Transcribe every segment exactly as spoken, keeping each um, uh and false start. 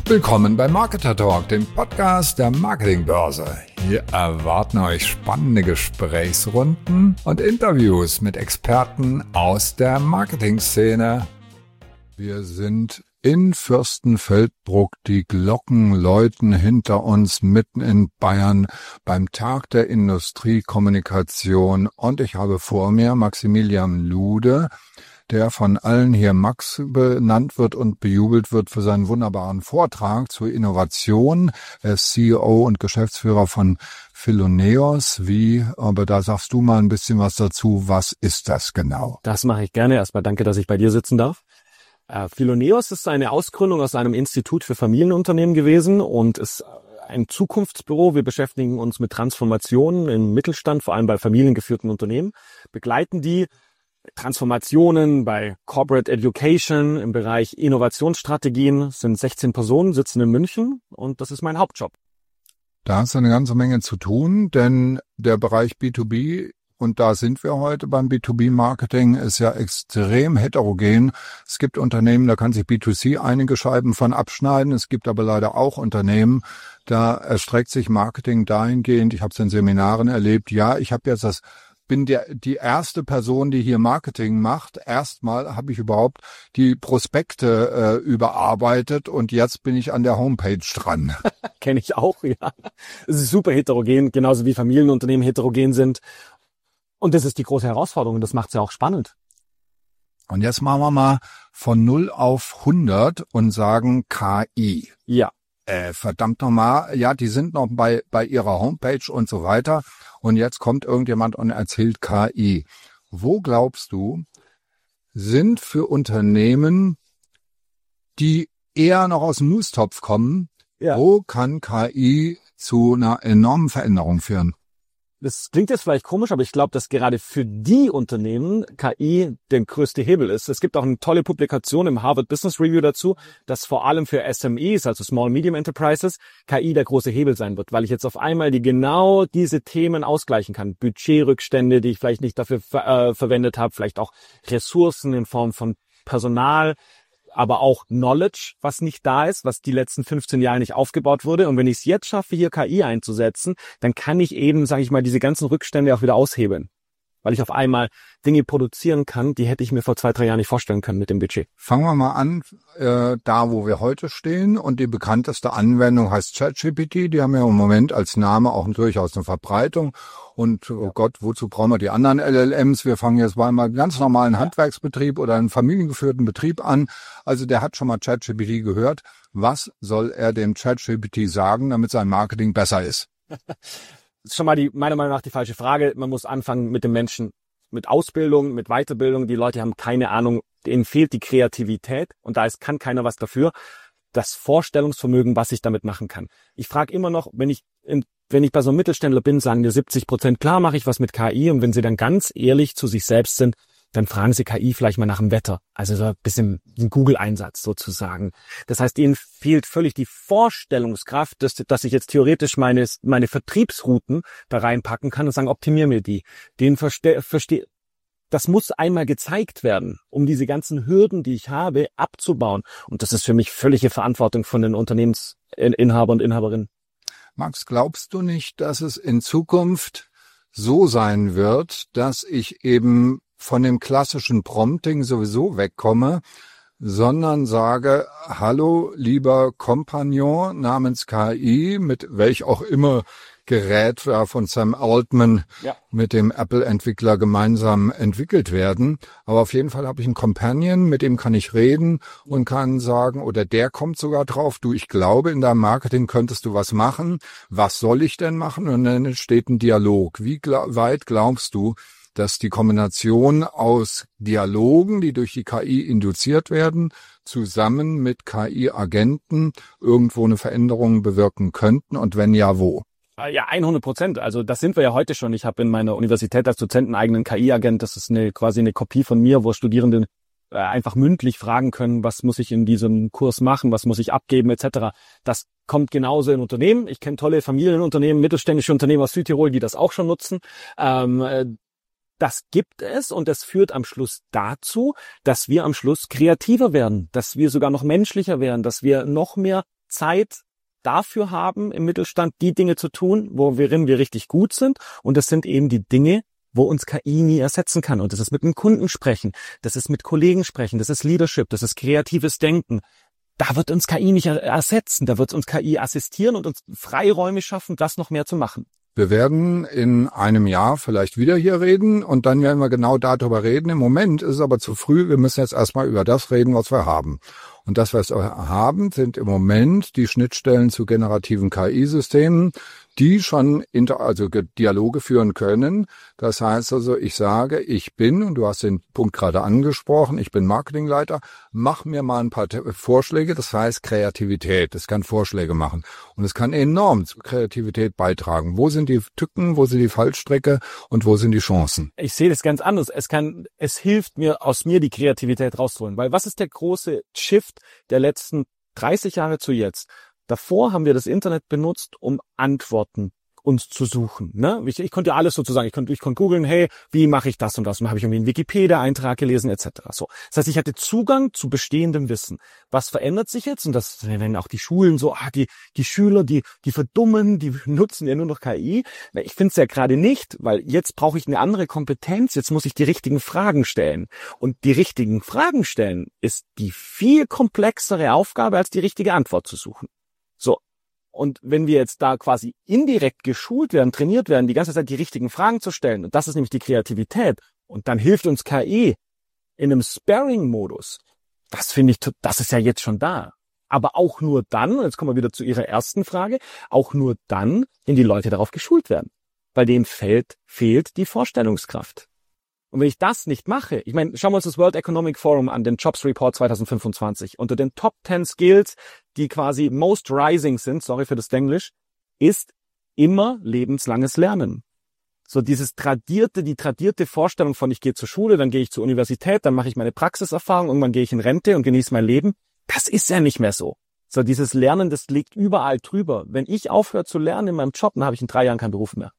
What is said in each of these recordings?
Willkommen bei Marketer Talk, dem Podcast der Marketingbörse. Hier erwarten euch spannende Gesprächsrunden und Interviews mit Experten aus der Marketingszene. Wir sind in Fürstenfeldbruck, die Glocken läuten hinter uns mitten in Bayern beim Tag der Industriekommunikation und ich habe vor mir Maximilian Lude, der von allen hier Max benannt wird und bejubelt wird für seinen wunderbaren Vortrag zur Innovation. Er ist C E O und Geschäftsführer von Philoneos. Wie, aber da sagst du mal ein bisschen was dazu. Was ist das genau? Das mache ich gerne. Erstmal danke, dass ich bei dir sitzen darf. Äh, Philoneos ist eine Ausgründung aus einem Institut für Familienunternehmen gewesen und ist ein Zukunftsbüro. Wir beschäftigen uns mit Transformationen im Mittelstand, vor allem bei familiengeführten Unternehmen, begleiten die Transformationen bei Corporate Education im Bereich Innovationsstrategien. Es sind sechzehn Personen, sitzen in München und das ist mein Hauptjob. Da ist eine ganze Menge zu tun, denn der Bereich B zwei B, und da sind wir heute beim B zwei B-Marketing, ist ja extrem heterogen. Es gibt Unternehmen, da kann sich B zwei C einige Scheiben von abschneiden. Es gibt aber leider auch Unternehmen, da erstreckt sich Marketing dahingehend, ich habe es in Seminaren erlebt, ja, ich habe jetzt das bin der die erste Person, die hier Marketing macht. Erstmal habe ich überhaupt die Prospekte äh, überarbeitet und jetzt bin ich an der Homepage dran. Kenne ich auch, ja. Es ist super heterogen, genauso wie Familienunternehmen heterogen sind. Und das ist die große Herausforderung, das macht es ja auch spannend. Und jetzt machen wir mal von null auf hundert und sagen K I. Ja. Äh, verdammt nochmal, ja, die sind noch bei bei ihrer Homepage und so weiter. Und jetzt kommt irgendjemand und erzählt K I. Wo glaubst du, sind für Unternehmen, die eher noch aus dem Nustopf kommen, ja. Wo kann K I zu einer enormen Veränderung führen? Das klingt jetzt vielleicht komisch, aber ich glaube, dass gerade für die Unternehmen K I der größte Hebel ist. Es gibt auch eine tolle Publikation im Harvard Business Review dazu, dass vor allem für S M Es, also Small Medium Enterprises, K I der große Hebel sein wird, weil ich jetzt auf einmal die genau diese Themen ausgleichen kann. Budgetrückstände, die ich vielleicht nicht dafür äh, verwendet habe, vielleicht auch Ressourcen in Form von Personal, aber auch Knowledge, was nicht da ist, was die letzten fünfzehn Jahre nicht aufgebaut wurde. Und wenn ich es jetzt schaffe, hier K I einzusetzen, dann kann ich eben, sage ich mal, diese ganzen Rückstände auch wieder aushebeln. Weil ich auf einmal Dinge produzieren kann, die hätte ich mir vor zwei, drei Jahren nicht vorstellen können mit dem Budget. Fangen wir mal an, äh, da wo wir heute stehen. Und die bekannteste Anwendung heißt ChatGPT. Die haben ja im Moment als Name auch durchaus eine Verbreitung. Und oh Gott, wozu brauchen wir die anderen L L Ms? Wir fangen jetzt bei einem ganz normalen Handwerksbetrieb oder einem familiengeführten Betrieb an. Also der hat schon mal ChatGPT gehört. Was soll er dem ChatGPT sagen, damit sein Marketing besser ist? Das ist schon mal die, meiner Meinung nach die falsche Frage. Man muss anfangen mit dem Menschen, mit Ausbildung, mit Weiterbildung. Die Leute haben keine Ahnung, denen fehlt die Kreativität und da ist, kann keiner was dafür. Das Vorstellungsvermögen, was ich damit machen kann. Ich frage immer noch, wenn ich in, wenn ich bei so einem Mittelständler bin, sagen dir siebzig Prozent, klar mache ich was mit K I. Und wenn sie dann ganz ehrlich zu sich selbst sind, dann fragen sie K I vielleicht mal nach dem Wetter. Also so ein bisschen ein Google-Einsatz sozusagen. Das heißt, ihnen fehlt völlig die Vorstellungskraft, dass, dass ich jetzt theoretisch meine, meine Vertriebsrouten da reinpacken kann und sagen, optimier mir die. Den verste, verste, das muss einmal gezeigt werden, um diese ganzen Hürden, die ich habe, abzubauen. Und das ist für mich völlige Verantwortung von den Unternehmensinhabern und Inhaberinnen. Max, glaubst du nicht, dass es in Zukunft so sein wird, dass ich eben von dem klassischen Prompting sowieso wegkomme, sondern sage, hallo, lieber Kompagnon namens K I, mit welch auch immer Gerät ja, von Sam Altman ja. mit dem Apple-Entwickler gemeinsam entwickelt werden. Aber auf jeden Fall habe ich einen Companion, mit dem kann ich reden und kann sagen, oder der kommt sogar drauf, du, ich glaube, in deinem Marketing könntest du was machen. Was soll ich denn machen? Und dann entsteht ein Dialog. Wie gl- weit glaubst du, dass die Kombination aus Dialogen, die durch die K I induziert werden, zusammen mit K I-Agenten irgendwo eine Veränderung bewirken könnten? Und wenn ja, wo? Ja, hundert Prozent. Also das sind wir ja heute schon. Ich habe in meiner Universität als Dozent einen eigenen K I-Agent. Das ist eine quasi eine Kopie von mir, wo Studierende äh, einfach mündlich fragen können, was muss ich in diesem Kurs machen, was muss ich abgeben et cetera. Das kommt genauso in Unternehmen. Ich kenne tolle Familienunternehmen, mittelständische Unternehmen aus Südtirol, die das auch schon nutzen. Ähm, Das gibt es und das führt am Schluss dazu, dass wir am Schluss kreativer werden, dass wir sogar noch menschlicher werden, dass wir noch mehr Zeit dafür haben, im Mittelstand die Dinge zu tun, worin wir richtig gut sind. Und das sind eben die Dinge, wo uns K I nie ersetzen kann. Und das ist mit einem Kunden sprechen, das ist mit Kollegen sprechen, das ist Leadership, das ist kreatives Denken. Da wird uns K I nicht ersetzen, da wird uns K I assistieren und uns Freiräume schaffen, das noch mehr zu machen. Wir werden in einem Jahr vielleicht wieder hier reden und dann werden wir genau darüber reden. Im Moment ist es aber zu früh. Wir müssen jetzt erstmal über das reden, was wir haben. Und das, was wir haben, sind im Moment die Schnittstellen zu generativen K I-Systemen, die schon inter, also Dialoge führen können. Das heißt also, ich sage, ich bin, und du hast den Punkt gerade angesprochen, ich bin Marketingleiter, mach mir mal ein paar Vorschläge. Das heißt Kreativität. Es kann Vorschläge machen. Und es kann enorm zu Kreativität beitragen. Wo sind die Tücken, wo sind die Fallstricke und wo sind die Chancen? Ich sehe das ganz anders. Es kann, es hilft mir, aus mir die Kreativität rauszuholen. Weil was ist der große Shift der letzten dreißig Jahre zu jetzt? Davor haben wir das Internet benutzt, um Antworten uns zu suchen. Ne? Ich, ich konnte ja alles sozusagen, ich konnte, ich konnte googeln, hey, wie mache ich das und das? Und dann habe ich irgendwie einen Wikipedia-Eintrag gelesen et cetera. So, das heißt, ich hatte Zugang zu bestehendem Wissen. Was verändert sich jetzt? Und das, wenn auch die Schulen so, ah, die die Schüler, die die verdummen, die nutzen ja nur noch K I. Ich finde es ja gerade nicht, weil jetzt brauche ich eine andere Kompetenz. Jetzt muss ich die richtigen Fragen stellen. Und die richtigen Fragen stellen ist die viel komplexere Aufgabe, als die richtige Antwort zu suchen. So. Und wenn wir jetzt da quasi indirekt geschult werden, trainiert werden, die ganze Zeit die richtigen Fragen zu stellen, und das ist nämlich die Kreativität, und dann hilft uns K I in einem Sparring-Modus, das finde ich, das ist ja jetzt schon da. Aber auch nur dann, und jetzt kommen wir wieder zu Ihrer ersten Frage, auch nur dann, wenn die Leute darauf geschult werden. Bei denen fehlt, fehlt die Vorstellungskraft. Und wenn ich das nicht mache, ich meine, schauen wir uns das World Economic Forum an, den Jobs Report zwanzig fünfundzwanzig. Unter den Top zehn Skills, die quasi most rising sind, sorry für das Denglisch, ist immer lebenslanges Lernen. So dieses tradierte, die tradierte Vorstellung von, ich gehe zur Schule, dann gehe ich zur Universität, dann mache ich meine Praxiserfahrung, irgendwann gehe ich in Rente und genieße mein Leben. Das ist ja nicht mehr so. So dieses Lernen, das liegt überall drüber. Wenn ich aufhöre zu lernen in meinem Job, dann habe ich in drei Jahren keinen Beruf mehr.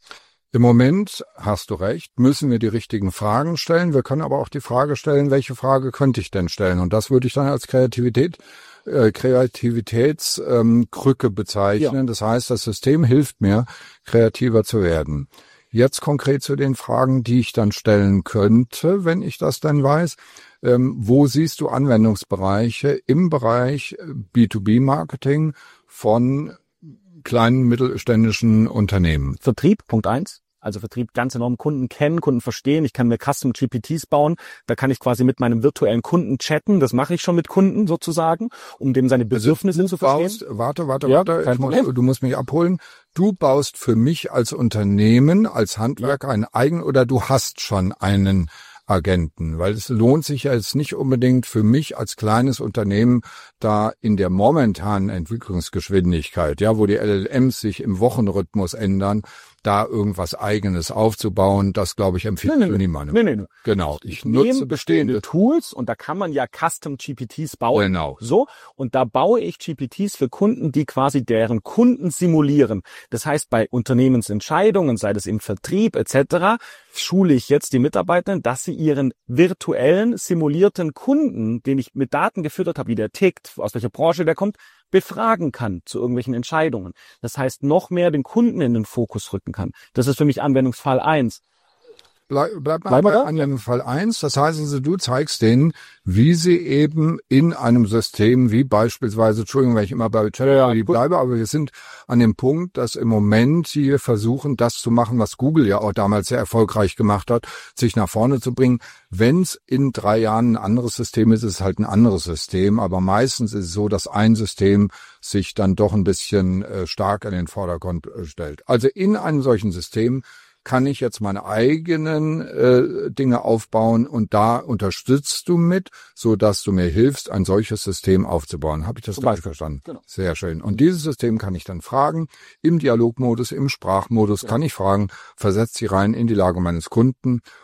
Im Moment, hast du recht, müssen wir die richtigen Fragen stellen. Wir können aber auch die Frage stellen, welche Frage könnte ich denn stellen? Und das würde ich dann als Kreativität, äh, Kreativitätskrücke ähm, bezeichnen. Ja. Das heißt, das System hilft mir, kreativer zu werden. Jetzt konkret zu den Fragen, die ich dann stellen könnte, wenn ich das dann weiß. Ähm, wo siehst du Anwendungsbereiche im Bereich B zwei B Marketing von kleinen mittelständischen Unternehmen? Vertrieb, Punkt eins. Also Vertrieb ganz enorm, Kunden kennen, Kunden verstehen. Ich kann mir Custom G P Ts bauen. Da kann ich quasi mit meinem virtuellen Kunden chatten. Das mache ich schon mit Kunden sozusagen, um dem seine Bedürfnisse also, zu verstehen. Baust, warte, warte, ja, warte. Ich muss, du musst mich abholen. Du baust für mich als Unternehmen, als Handwerker einen eigenen, oder du hast schon einen Agenten, weil es lohnt sich ja jetzt nicht unbedingt für mich als kleines Unternehmen da in der momentanen Entwicklungsgeschwindigkeit, ja, wo die L L Ms sich im Wochenrhythmus ändern, da irgendwas Eigenes aufzubauen, das, glaube ich, empfiehlt nee, nee, für niemanden. Nee, nee, nee. Genau. Ich, ich nutze bestehende Tools und da kann man ja Custom G P Ts bauen. Genau. So. Und da baue ich G P Ts für Kunden, die quasi deren Kunden simulieren. Das heißt, bei Unternehmensentscheidungen, sei das im Vertrieb et cetera, schule ich jetzt die Mitarbeiter, dass sie ihren virtuellen, simulierten Kunden, den ich mit Daten gefüttert habe, wie der tickt, aus welcher Branche der kommt, befragen kann zu irgendwelchen Entscheidungen. Das heißt, noch mehr den Kunden in den Fokus rücken kann. Das ist für mich Anwendungsfall eins. Bleib, bleib mal bei Anwendungsfall eins. Das heißt also, du zeigst denen, wie sie eben in einem System wie beispielsweise, Entschuldigung, wenn ich immer bei ChatGPT ja, bleibe, aber wir sind an dem Punkt, dass im Moment hier versuchen, das zu machen, was Google ja auch damals sehr erfolgreich gemacht hat, sich nach vorne zu bringen. Wenn es in drei Jahren ein anderes System ist, ist es halt ein anderes System. Aber meistens ist es so, dass ein System sich dann doch ein bisschen äh, stark in den Vordergrund äh, stellt. Also in einem solchen System kann ich jetzt meine eigenen äh, Dinge aufbauen und da unterstützt du mit, so dass du mir hilfst, ein solches System aufzubauen. Habe ich das richtig verstanden? Genau. Sehr schön. Und dieses System kann ich dann fragen, im Dialogmodus, im Sprachmodus ja. kann ich fragen, versetzt sie rein in die Lage meines Kunden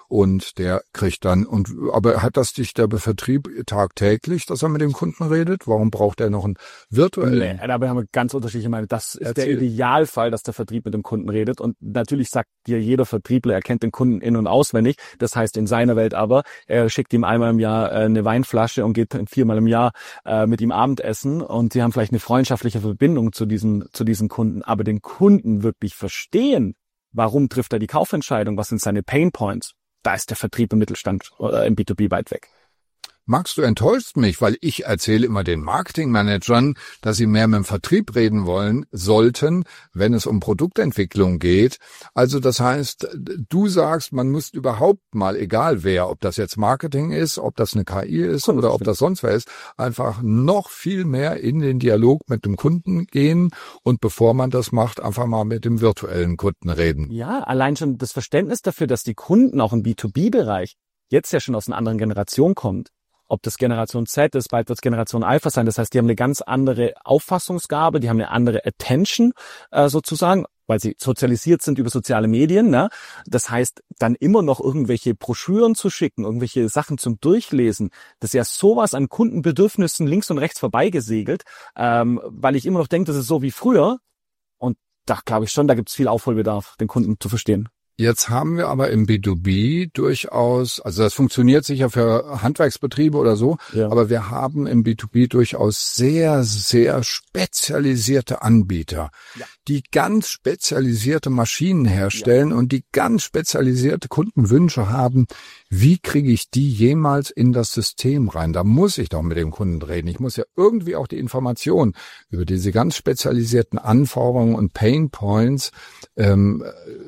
und der kriegt dann, und aber hat das dich der Vertrieb tagtäglich, dass er mit dem Kunden redet? Warum braucht er noch einen virtuellen? Nee, da haben wir ganz unterschiedliche Meinungen. Das ist Erzähl. der Idealfall, dass der Vertrieb mit dem Kunden redet. Und natürlich sagt dir jeder Vertriebler, er kennt den Kunden in- und auswendig. Das heißt in seiner Welt aber, er schickt ihm einmal im Jahr äh, eine Weinflasche und geht viermal im Jahr äh, mit ihm Abendessen. Und sie haben vielleicht eine freundschaftliche Verbindung zu diesen, zu diesen Kunden. Aber den Kunden wirklich verstehen, warum trifft er die Kaufentscheidung, was sind seine Painpoints, da ist der Vertrieb im Mittelstand oder im B zwei B weit weg. Magst du enttäuscht mich, weil ich erzähle immer den Marketingmanagern, dass sie mehr mit dem Vertrieb reden wollen sollten, wenn es um Produktentwicklung geht. Also das heißt, du sagst, man muss überhaupt mal, egal wer, ob das jetzt Marketing ist, ob das eine K I ist oder ob das sonst wer ist, einfach noch viel mehr in den Dialog mit dem Kunden gehen und bevor man das macht, einfach mal mit dem virtuellen Kunden reden. Ja, allein schon das Verständnis dafür, dass die Kunden auch im B zwei B-Bereich jetzt ja schon aus einer anderen Generation kommt. Ob das Generation Z ist, bald wird es Generation Alpha sein. Das heißt, die haben eine ganz andere Auffassungsgabe, die haben eine andere Attention äh, sozusagen, weil sie sozialisiert sind über soziale Medien. Ne? Das heißt, dann immer noch irgendwelche Broschüren zu schicken, irgendwelche Sachen zum Durchlesen, das ist ja sowas an Kundenbedürfnissen links und rechts vorbeigesegelt, ähm, weil ich immer noch denke, das ist so wie früher. Und da glaube ich schon, da gibt es viel Aufholbedarf, den Kunden zu verstehen. Jetzt haben wir aber im B zwei B durchaus, also das funktioniert sicher für Handwerksbetriebe oder so, Ja. aber wir haben im B zwei B durchaus sehr, sehr spezialisierte Anbieter, Ja. die ganz spezialisierte Maschinen herstellen und die ganz spezialisierte Kundenwünsche haben. Wie kriege ich die jemals in das System rein? Da muss ich doch mit dem Kunden reden. Ich muss ja irgendwie auch die Information über diese ganz spezialisierten Anforderungen und Pain Points, ähm,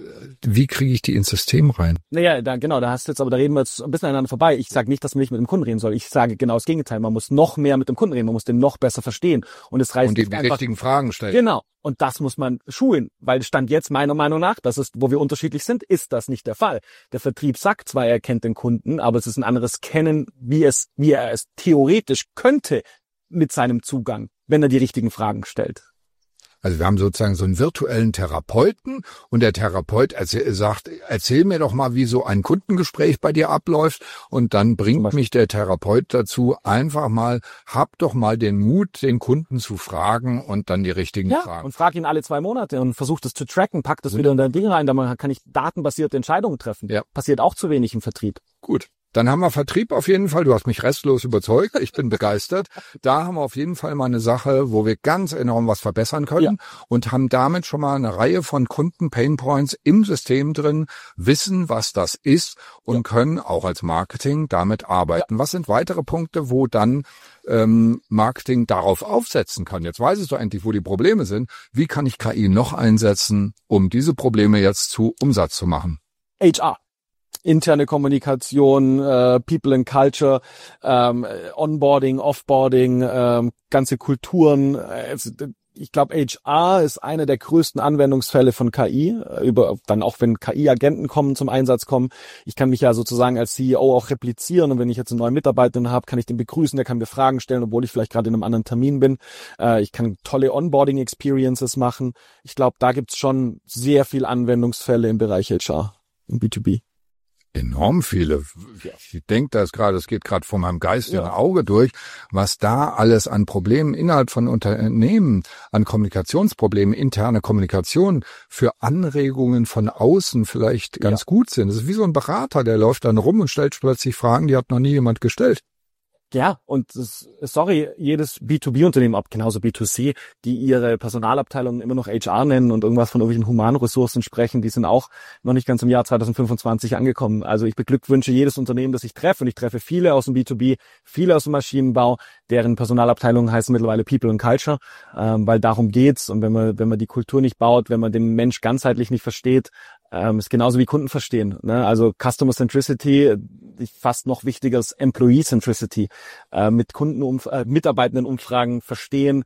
wie kriege ich die ins System rein? Naja, da, genau, da hast du jetzt, aber da reden wir jetzt ein bisschen aneinander vorbei. Ich sage nicht, dass man nicht mit dem Kunden reden soll. Ich sage genau das Gegenteil. Man muss noch mehr mit dem Kunden reden. Man muss den noch besser verstehen. Und es reicht Und ihm nicht die einfach, richtigen Fragen stellen. Genau. Und das muss man schulen, weil Stand jetzt meiner Meinung nach, das ist, wo wir unterschiedlich sind, ist das nicht der Fall. Der Vertrieb sagt zwar, er kennt den Kunden, aber es ist ein anderes Kennen, wie es, wie er es theoretisch könnte mit seinem Zugang, wenn er die richtigen Fragen stellt. Also wir haben sozusagen so einen virtuellen Therapeuten und der Therapeut erzähl, sagt, erzähl mir doch mal, wie so ein Kundengespräch bei dir abläuft und dann bringt mich der Therapeut dazu, einfach mal, hab doch mal den Mut, den Kunden zu fragen und dann die richtigen Ja, Fragen. und frag ihn alle zwei Monate und versuch das zu tracken, pack das wieder in dein Ding rein, dann kann ich datenbasierte Entscheidungen treffen. Ja. Passiert auch zu wenig im Vertrieb. Gut. Dann haben wir Vertrieb auf jeden Fall. Du hast mich restlos überzeugt. Ich bin begeistert. Da haben wir auf jeden Fall mal eine Sache, wo wir ganz enorm was verbessern können Ja. und haben damit schon mal eine Reihe von Kunden-Painpoints im System drin, wissen, was das ist und Ja. können auch als Marketing damit arbeiten. Was sind weitere Punkte, wo dann ähm, Marketing darauf aufsetzen kann? Jetzt weißt du endlich, wo die Probleme sind. Wie kann ich K I noch einsetzen, um diese Probleme jetzt zu Umsatz zu machen? H R. Interne Kommunikation, äh, People and Culture, ähm, Onboarding, Offboarding, ähm, ganze Kulturen. Äh, es, ich glaube, H R ist einer der größten Anwendungsfälle von K I. Äh, über dann auch wenn K I-Agenten kommen zum Einsatz kommen. Ich kann mich ja sozusagen als C E O auch replizieren und wenn ich jetzt einen neuen Mitarbeiter habe, kann ich den begrüßen, der kann mir Fragen stellen, obwohl ich vielleicht gerade in einem anderen Termin bin. Äh, ich kann tolle Onboarding-Experiences machen. Ich glaube, da gibt's schon sehr viel Anwendungsfälle im Bereich H R, im B zwei B. Enorm viele. Ich denke das gerade, es geht gerade vor meinem geistigen Ja. Auge durch, was da alles an Problemen innerhalb von Unternehmen, an Kommunikationsproblemen, interne Kommunikation für Anregungen von außen vielleicht ganz Ja. gut sind. Das ist wie so ein Berater, der läuft dann rum und stellt plötzlich Fragen, die hat noch nie jemand gestellt. Ja, und das, sorry, jedes B zwei B-Unternehmen, ob genauso B zwei C, die ihre Personalabteilung immer noch H R nennen und irgendwas von irgendwelchen Humanressourcen sprechen, die sind auch noch nicht ganz im Jahr zwanzig fünfundzwanzig angekommen. Also ich beglückwünsche jedes Unternehmen, das ich treffe, und ich treffe viele aus dem B zwei B, viele aus dem Maschinenbau, deren Personalabteilungen heißen mittlerweile People and Culture, ähm, weil darum geht's. Und wenn man, wenn man die Kultur nicht baut, wenn man den Mensch ganzheitlich nicht versteht, ähm, ist genauso wie Kunden verstehen. Ne? Also Customer Centricity, fast noch wichtiger als Employee Centricity. Äh, mit Kunden, äh, Mitarbeitenden Umfragen verstehen,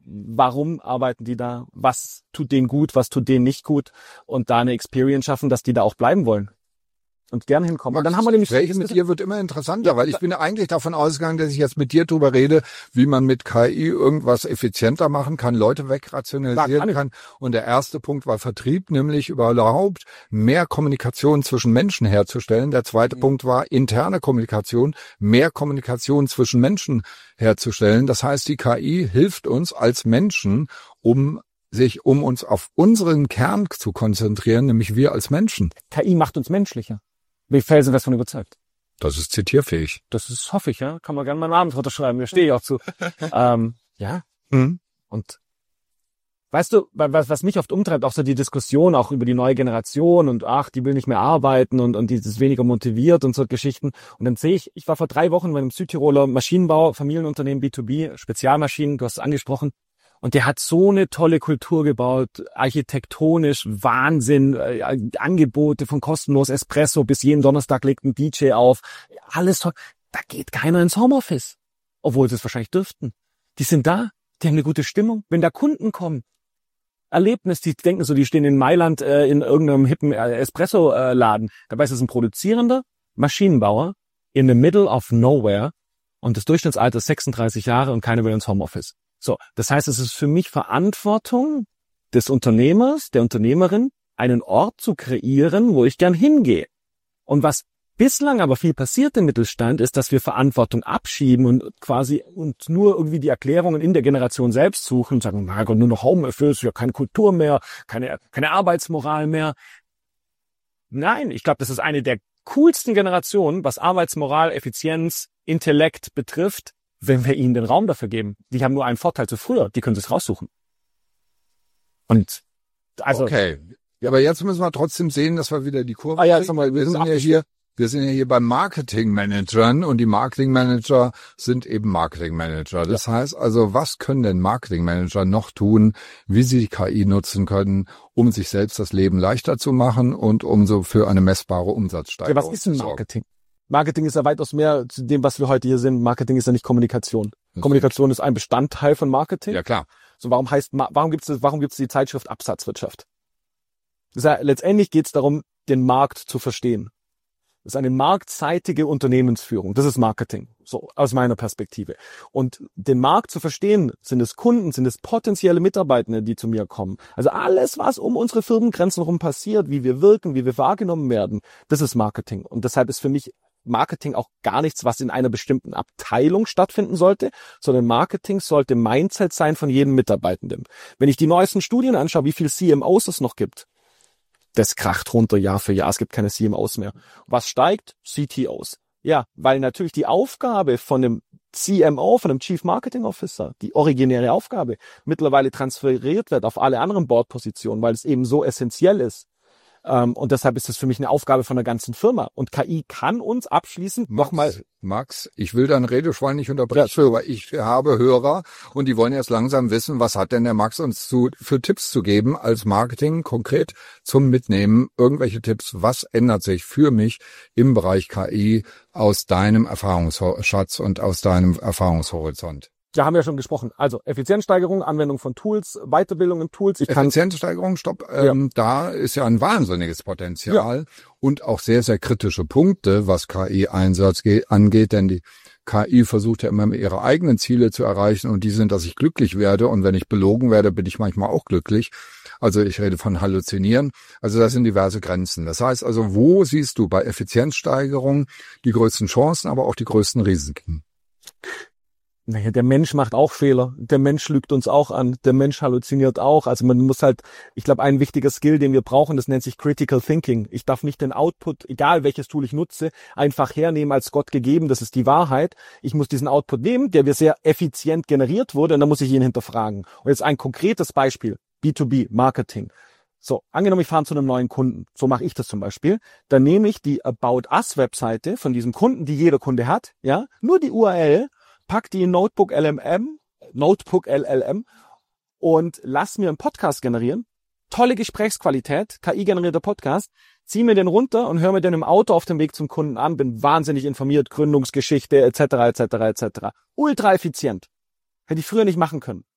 warum arbeiten die da, was tut denen gut, was tut denen nicht gut und da eine Experience schaffen, dass die da auch bleiben wollen. und gern hinkommen. Max, und dann haben wir nämlich Gespräch mit dir wird immer interessanter, ja, weil ich bin eigentlich davon ausgegangen, dass ich jetzt mit dir drüber rede, wie man mit K I irgendwas effizienter machen kann, Leute wegrationalisieren kann, kann. Und der erste Punkt war Vertrieb, nämlich überhaupt mehr Kommunikation zwischen Menschen herzustellen. Der zweite mhm. Punkt war interne Kommunikation, mehr Kommunikation zwischen Menschen herzustellen. Das heißt, die K I hilft uns als Menschen, um sich um uns auf unseren Kern zu konzentrieren, nämlich wir als Menschen. K I macht uns menschlicher. Wie felsen wir davon überzeugt? Das ist zitierfähig. Das ist, hoffe ich, ja. Kann man gerne meinen Namen runterschreiben. Da stehe ich auch zu. ähm, ja. Mhm. Und weißt du, was, was mich oft umtreibt, auch so die Diskussion auch über die neue Generation und ach, die will nicht mehr arbeiten und, und die ist weniger motiviert und so Geschichten. Und dann sehe ich, ich war vor drei Wochen bei einem Südtiroler Maschinenbau, Familienunternehmen B zwei B, Spezialmaschinen, du hast es angesprochen. Und der hat so eine tolle Kultur gebaut, architektonisch, Wahnsinn, äh, Angebote von kostenlos Espresso bis jeden Donnerstag legt ein D J auf. Alles toll. Da geht keiner ins Homeoffice. Obwohl sie es wahrscheinlich dürften. Die sind da, die haben eine gute Stimmung. Wenn da Kunden kommen, Erlebnis, die denken so, die stehen in Mailand äh, in irgendeinem hippen äh, Espresso-Laden. Dabei ist es ein produzierender Maschinenbauer in the middle of nowhere und das Durchschnittsalter ist sechsunddreißig Jahre und keiner will ins Homeoffice. So, das heißt, es ist für mich Verantwortung des Unternehmers, der Unternehmerin, einen Ort zu kreieren, wo ich gern hingehe. Und was bislang aber viel passiert im Mittelstand, ist, dass wir Verantwortung abschieben und quasi und nur irgendwie die Erklärungen in der Generation selbst suchen und sagen, mein Gott, nur noch Homeoffice, ja keine Kultur mehr, keine, keine Arbeitsmoral mehr. Nein, ich glaube, das ist eine der coolsten Generationen, was Arbeitsmoral, Effizienz, Intellekt betrifft, wenn wir ihnen den Raum dafür geben. Die haben nur einen Vorteil zu früher, die können es raussuchen. Und also okay, ja, aber jetzt müssen wir trotzdem sehen, dass wir wieder die Kurve ah, ja, kriegen, weil wir sind ja hier, wir sind ja hier bei Marketingmanagern und die Marketingmanager sind eben Marketingmanager. Das ja. heißt also, was können denn Marketingmanager noch tun, wie sie die K I nutzen können, um sich selbst das Leben leichter zu machen und um so für eine messbare Umsatzsteigerung ja, was ist denn Marketing? Marketing ist ja weitaus mehr zu dem, was wir heute hier sind. Marketing ist ja nicht Kommunikation. Das Kommunikation ist ein Bestandteil von Marketing. Ja, klar. So, warum heißt, warum gibt's das, warum gibt's die Zeitschrift Absatzwirtschaft? Das ist ja, letztendlich geht's darum, den Markt zu verstehen. Das ist eine marktseitige Unternehmensführung. Das ist Marketing. So, aus meiner Perspektive. Und den Markt zu verstehen, sind es Kunden, sind es potenzielle Mitarbeitende, die zu mir kommen. Also alles, was um unsere Firmengrenzen herum passiert, wie wir wirken, wie wir wahrgenommen werden, das ist Marketing. Und deshalb ist für mich Marketing auch gar nichts, was in einer bestimmten Abteilung stattfinden sollte, sondern Marketing sollte Mindset sein von jedem Mitarbeitenden. Wenn ich die neuesten Studien anschaue, wie viel C M Os es noch gibt, das kracht runter Jahr für Jahr, es gibt keine C M Os mehr. Was steigt? C T Os. Ja, weil natürlich die Aufgabe von dem C M O, von dem Chief Marketing Officer, die originäre Aufgabe, mittlerweile transferiert wird auf alle anderen Bordpositionen, weil es eben so essentiell ist. Um, und deshalb ist es für mich eine Aufgabe von der ganzen Firma. Und K I kann uns abschließend nochmal... Max, ich will dein Redeschwein nicht unterbrechen, aber ich habe Hörer und die wollen jetzt langsam wissen, was hat denn der Max uns zu, für Tipps zu geben als Marketing konkret zum Mitnehmen. Irgendwelche Tipps, was ändert sich für mich im Bereich K I aus deinem Erfahrungsschatz und aus deinem Erfahrungshorizont? Ja, haben wir ja schon gesprochen. Also Effizienzsteigerung, Anwendung von Tools, Weiterbildung in Tools. Ich Effizienzsteigerung, stopp. Ähm, ja. Da ist ja ein wahnsinniges Potenzial ja. und auch sehr, sehr kritische Punkte, was K I-Einsatz angeht. Denn die K I versucht ja immer ihre eigenen Ziele zu erreichen und die sind, dass ich glücklich werde. Und wenn ich belogen werde, bin ich manchmal auch glücklich. Also ich rede von Halluzinieren. Also das sind diverse Grenzen. Das heißt also, wo siehst du bei Effizienzsteigerung die größten Chancen, aber auch die größten Risiken? Naja, der Mensch macht auch Fehler. Der Mensch lügt uns auch an. Der Mensch halluziniert auch. Also man muss halt, ich glaube, ein wichtiger Skill, den wir brauchen, das nennt sich Critical Thinking. Ich darf nicht den Output, egal welches Tool ich nutze, einfach hernehmen als Gott gegeben. Das ist die Wahrheit. Ich muss diesen Output nehmen, der mir sehr effizient generiert wurde, und dann muss ich ihn hinterfragen. Und jetzt ein konkretes Beispiel. B zwei B, Marketing. So, angenommen, ich fahre zu einem neuen Kunden. So mache ich das zum Beispiel. Dann nehme ich die About Us Webseite von diesem Kunden, die jeder Kunde hat, ja, nur die U R L, pack die in Notebook L M M, Notebook L L M und lass mir einen Podcast generieren. Tolle Gesprächsqualität, K I-generierter Podcast. Zieh mir den runter und hör mir den im Auto auf dem Weg zum Kunden an. Bin wahnsinnig informiert, Gründungsgeschichte et cetera et cetera et cetera. Ultra effizient. Hätte ich früher nicht machen können.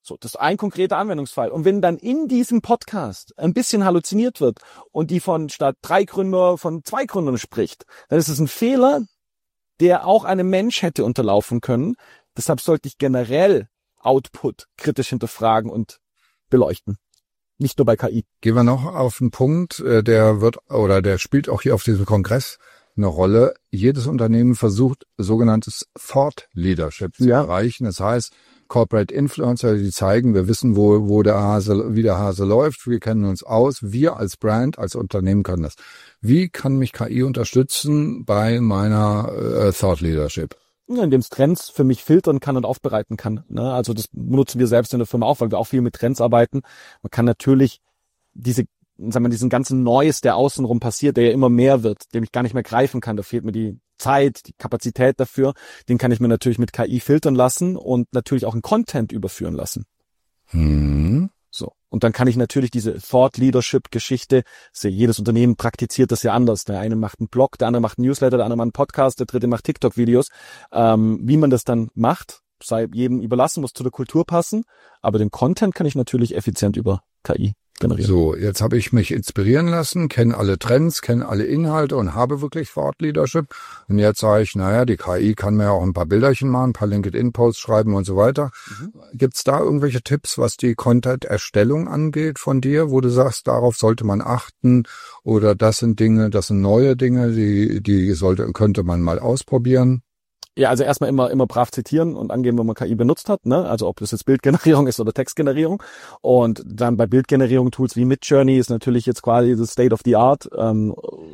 So, das ist ein konkreter Anwendungsfall. Und wenn dann in diesem Podcast ein bisschen halluziniert wird und die von statt drei Gründer von zwei Gründern spricht, dann ist es ein Fehler, der auch einem Mensch hätte unterlaufen können. Deshalb sollte ich generell Output kritisch hinterfragen und beleuchten. Nicht nur bei K I. Gehen wir noch auf einen Punkt, der wird oder der spielt auch hier auf diesem Kongress eine Rolle. Jedes Unternehmen versucht, sogenanntes Thought Leadership zu ja. erreichen. Das heißt, Corporate Influencer, die zeigen, wir wissen, wo, wo der Hase, wie der Hase läuft, wir kennen uns aus, wir als Brand, als Unternehmen können das. Wie kann mich K I unterstützen bei meiner äh, Thought Leadership? Indem es Trends für mich filtern kann und aufbereiten kann. Ne? Also das nutzen wir selbst in der Firma auch, weil wir auch viel mit Trends arbeiten. Man kann natürlich diese, sagen wir, diesen ganzen Neues, der außenrum passiert, der ja immer mehr wird, den ich gar nicht mehr greifen kann, da fehlt mir die Zeit, die Kapazität dafür, den kann ich mir natürlich mit K I filtern lassen und natürlich auch in Content überführen lassen. Hm. So. Und dann kann ich natürlich diese Thought Leadership Geschichte, sehe, jedes Unternehmen praktiziert das ja anders. Der eine macht einen Blog, der andere macht einen Newsletter, der andere macht einen Podcast, der dritte macht TikTok-Videos. Ähm, wie man das dann macht, sei jedem überlassen, muss zu der Kultur passen. Aber den Content kann ich natürlich effizient über K I generieren. So, jetzt habe ich mich inspirieren lassen, kenne alle Trends, kenne alle Inhalte und habe wirklich Thought Leadership. Und jetzt sage ich, naja, die K I kann mir ja auch ein paar Bilderchen machen, ein paar LinkedIn-Posts schreiben und so weiter. Mhm. Gibt's da irgendwelche Tipps, was die Content-Erstellung angeht von dir, wo du sagst, darauf sollte man achten oder das sind Dinge, das sind neue Dinge, die die sollte könnte man mal ausprobieren? Ja, also erstmal immer immer brav zitieren und angeben, wenn man K I benutzt hat, ne? Also ob das jetzt Bildgenerierung ist oder Textgenerierung. Und dann bei Bildgenerierung Tools wie Midjourney ist natürlich jetzt quasi das State of the Art. Ähm,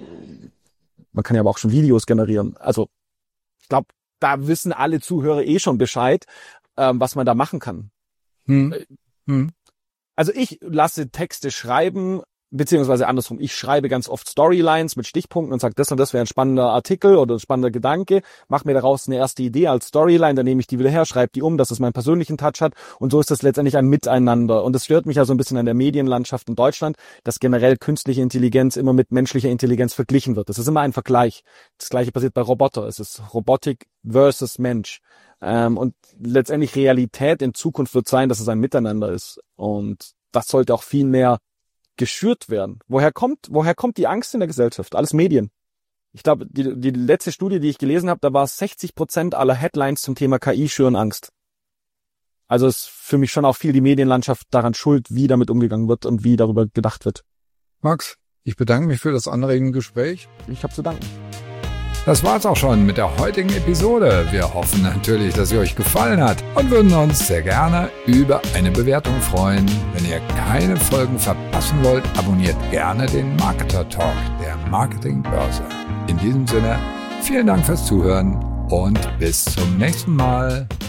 man kann ja aber auch schon Videos generieren. Also ich glaube, da wissen alle Zuhörer eh schon Bescheid, ähm, was man da machen kann. Hm. Hm. Also ich lasse Texte schreiben, beziehungsweise andersrum, ich schreibe ganz oft Storylines mit Stichpunkten und sage, das und das wäre ein spannender Artikel oder ein spannender Gedanke, mache mir daraus eine erste Idee als Storyline, dann nehme ich die wieder her, schreibe die um, dass es meinen persönlichen Touch hat und so ist das letztendlich ein Miteinander. Und das stört mich ja so ein bisschen an der Medienlandschaft in Deutschland, dass generell künstliche Intelligenz immer mit menschlicher Intelligenz verglichen wird. Das ist immer ein Vergleich. Das Gleiche passiert bei Roboter. Es ist Robotik versus Mensch. Ähm, und letztendlich Realität in Zukunft wird sein, dass es ein Miteinander ist. Und das sollte auch viel mehr geschürt werden. Woher kommt, woher kommt die Angst in der Gesellschaft? Alles Medien. Ich glaube, die, die letzte Studie, die ich gelesen habe, da war sechzig Prozent aller Headlines zum Thema K I schüren Angst. Also ist für mich schon auch viel die Medienlandschaft daran schuld, wie damit umgegangen wird und wie darüber gedacht wird. Max, ich bedanke mich für das anregende Gespräch. Ich habe zu danken. Das war's auch schon mit der heutigen Episode. Wir hoffen natürlich, dass sie euch gefallen hat und würden uns sehr gerne über eine Bewertung freuen. Wenn ihr keine Folgen verpassen wollt, abonniert gerne den Marketer Talk der Marketingbörse. In diesem Sinne, vielen Dank fürs Zuhören und bis zum nächsten Mal.